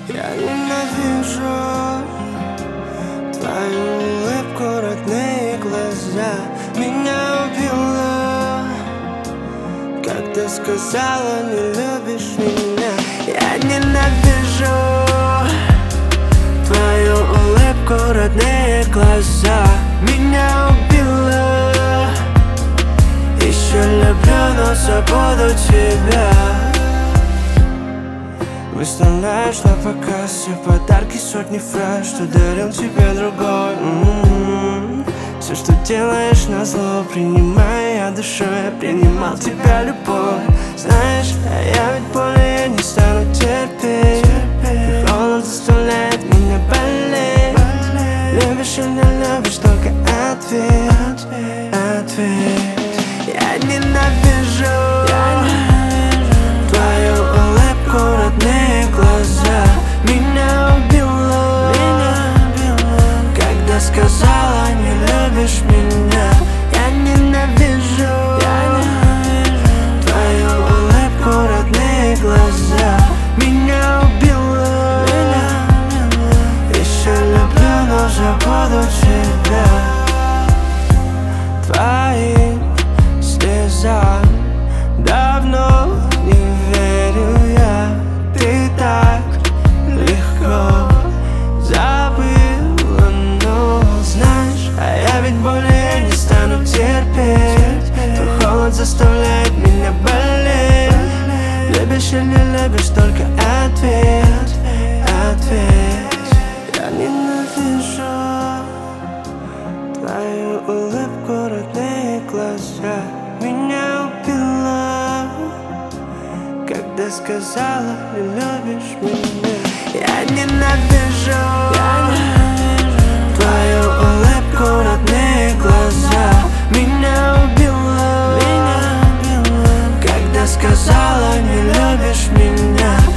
Я ненавижу твою улыбку, родные глаза. Меня убило, как ты сказала, не любишь меня. Я ненавижу твою улыбку, родные глаза. Меня убило, еще люблю, но забуду тебя. Выставляешь на показ все подарки, сотни фраз, что дарил тебе другой. Все, что делаешь назло, принимая я душой. Я принимал тебя любовь. Знаешь, а я ведь более не стану терпеть. И холод заставляет меня болеть. Любишь или не любишь, только ответь, ответь. Я ненавижу твою улыбку, родные глаза. Меня убило, когда сказала, не любишь меня. Я ненавижу твою улыбку, родные глаза. Меня убило, еще люблю, но забуду тебя. Твоим слезам давно не верю я. Ты так легко забыла, но знаешь, а я ведь более не стану терпеть. Твой холод заставляет меня болеть. Любишь или не любишь, только ответь, ответь. Я ненавижу твою улыбку, родные глаза. Меня убило, когда сказала, не любишь меня. Я ненавижу твою улыбку, родные глаза. Меня убило, когда сказала, не любишь меня.